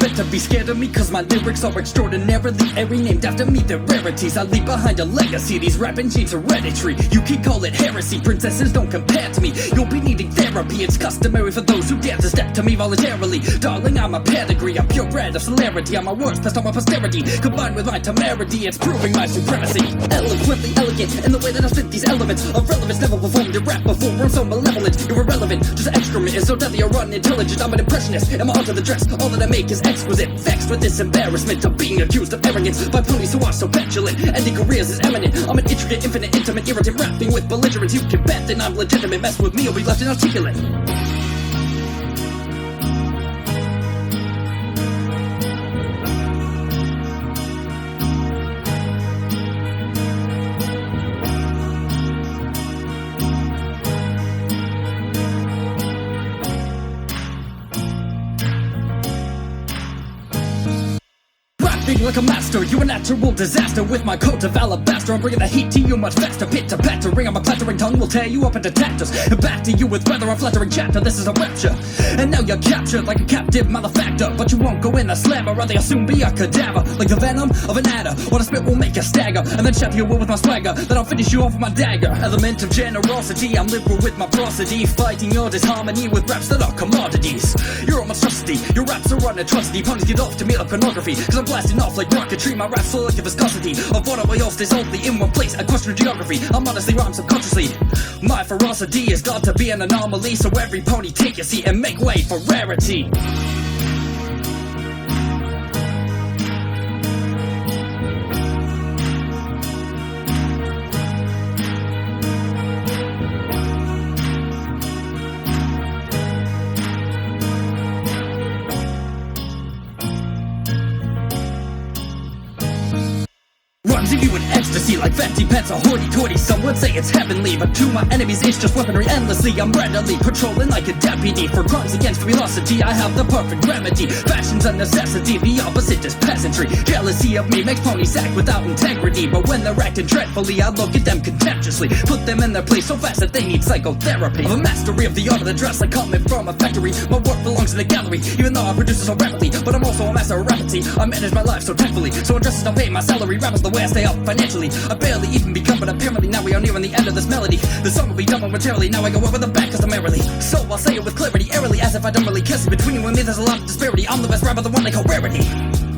better be scared of me, cause my lyrics are extraordinarily airy, named after me, they're rarities. I leave behind a legacy, these rapping genes hereditary. You can call it heresy, princesses don't compare to me. You'll be needing therapy, it's customary for those who dare to step to me voluntarily. Darling, I'm a pedigree, I'm purebred of celerity. I'm my words passed on my posterity, combined with my temerity, it's proving my supremacy. Eloquently elegant in the way that I spit these elements of relevance, never performed in rap before. I'm so malevolent, you're irrelevant, just excrement. Is so deadly or unintelligent, I'm an impressionist. Am I onto the dress? All that I make is exquisite. Vexed with this embarrassment of being accused of arrogance by ponies who are so petulant. Ending careers is eminent. I'm an intricate, infinite, intimate, irritant, rapping with belligerence. You can bet that I'm legitimate. Mess with me, you'll be left inarticulate. Rapping like a master, you're a natural disaster. With my coat of alabaster, I'm bringing the heat to you much faster. Pit to pattering, I'm a clattering tongue will tear you up into tatters. And back to you with rather unflattering chatter. This is a rapture, and now you're captured like a captive malefactor. But you won't go in the slammer, rather you'll soon be a cadaver. Like the venom of an adder, what a spit will make you stagger. And then shatter your will with my swagger, then I'll finish you off with my dagger. Element of generosity, I'm liberal with my prosody. Fighting your disharmony with raps that are commodities. You're a monstrosity, your raps are unatrocity. Ponies get off to me like pornography, cause I'm blasting off like rocketry. My rap's selective viscosity of what I all stays only in one place. A question of geography, I'm honestly rhyme subconsciously. My ferocity is got to be an anomaly, so every pony take a seat and make way for rarity. Runs of you in ecstasy like fancy pants or hoity-toity. Some would say it's heavenly, but to my enemies it's just weaponry endlessly. I'm readily patrolling like a deputy for crimes against velocity. I have the perfect remedy. Fashion's a necessity, the opposite is peasantry. Jealousy of me makes ponies act without integrity, but when they're acting dreadfully, I look at them contemptuously. Put them in their place so fast that they need psychotherapy. Of a mastery of the art of the dress, I come in from a factory. My work belongs in the gallery, even though I produce it so rapidly. But I'm also a master of rapidity. I manage my life so tactfully, so addresses don't pay my salary. Rappers the way I stay up financially. I barely even become, but apparently now we are nearing the end of this melody. The song will be done momentarily, now I go over the back customarily. So I'll say it with clarity, airily, as if I don't really kiss. Between you and me there's a lot of disparity. I'm the best rapper, the one they call rarity.